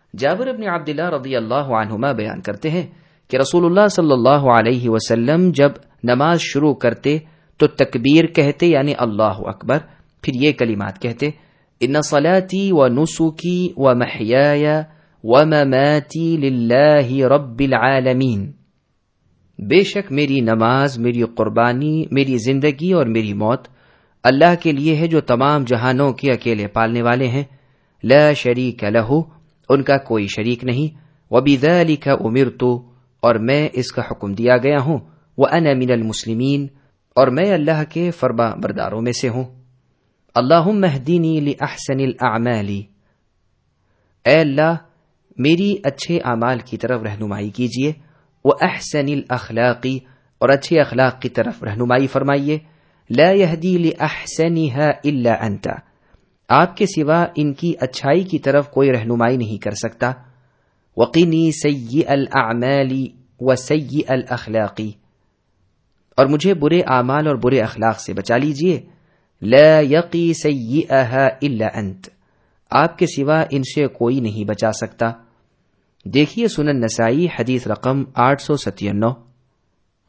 جابر بن عبداللہ رضی اللہ عنہما بیان کرتے ہیں کہ رسول اللہ صلی اللہ علیہ وسلم جب نماز شروع کرتے تو تکبیر کہتے یعنی اللہ اکبر، پھر یہ کلمات کہتے: ان صلاتی و نسکی و محیای و مماتی للہ رب العالمین، بے شک میری نماز، میری قربانی، میری زندگی اور میری موت اللہ کے لیے ہے جو تمام جہانوں کے اکیلے پالنے والے ہیں، لا شریک لہ، ان کا کوئی شریک نہیں، وبذالک امرت، اور میں اس کا حکم دیا گیا ہوں، وانا من المسلمین، اور میں اللہ کے فرما برداروں میں سے ہوں۔ اللہم اہدنی لاحسن الاعمال، اے اللہ میری اچھے اعمال کی طرف رہنمائی کیجیے، واحسن الاخلاق، اور اچھے اخلاق کی طرف رہنمائی فرمائیے، لا یہدی لاحسنها الا انت، آپ کے سوا ان کی اچھائی کی طرف کوئی رہنمائی نہیں کر سکتا، وقنی سیئ الاعمال وسیئ الاخلاق، اور مجھے برے اعمال اور برے اخلاق سے بچا لیجئے، لا یقی سیئها الا انت، آپ کے سوا ان سے کوئی نہیں بچا سکتا۔ دیکھیے سنن نسائی حدیث رقم 897۔